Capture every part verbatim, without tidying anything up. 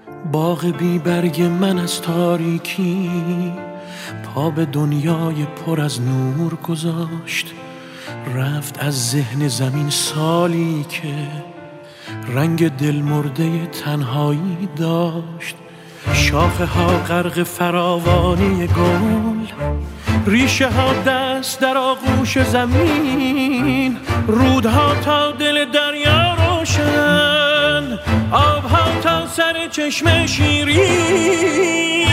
باغ بی برگ من از تاریکی پا به دنیای پر از نور گذاشت. رفت از ذهن زمین سالی که رنگ دلمرده تنهایی داشت. شاخه ها غرق فراوانی گل، ریشه ها دست در آغوش زمین، رودها تا دل دریا روشن، آبها تا سر چشم شیرین.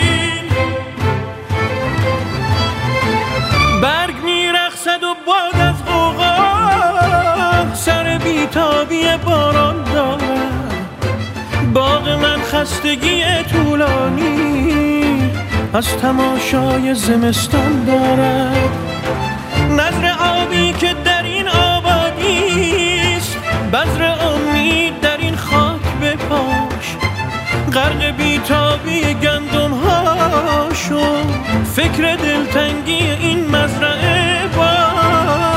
برگ میرقصد و باد از غوغا سر بیتابی باران دارد. باغ من خستگی طولانی از تماشای زمستان دارد. نظر آبی که در این آبادیست، بذر امید در این خاک بپاش. غرق بیتابی گندم ها شو، فکر دلتنگی این مزرعه باش.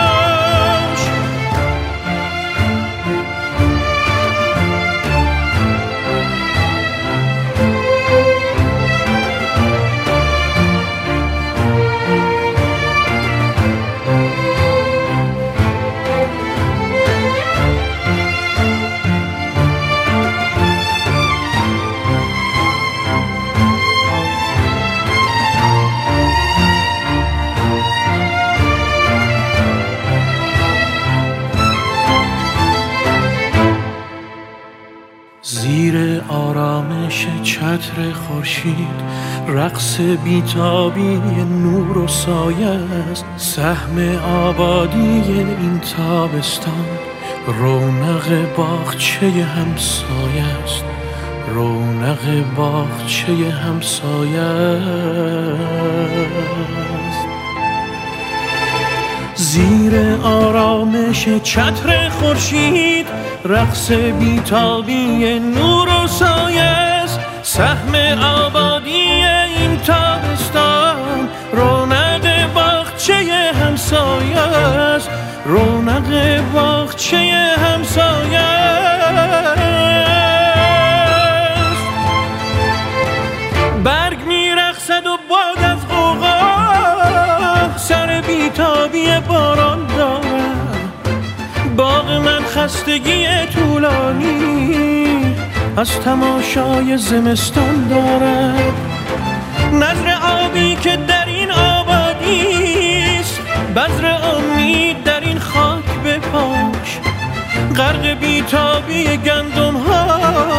زیر آرامش چتر خورشید رقص بیتابی نور و سایه است. سهم آبادی این تابستان رونق باغچه همسایه است. رونق باغچه همسایه است. زیر آرامش چتر خورشید رقص بیتابی نور و سایه است. سهم آبادی این تابستان رونق باغچه همسایه است. رونق باغچه همسایه است. برگ میرقصد و باد از غوغا سر بیتابی باران دارد. باغ من خستگی طولانی از تماشای زمستان دارد. نظر آبی که در این آبادیست، بذر امید در این خاک بپاش. غرق بیتابی گندم ها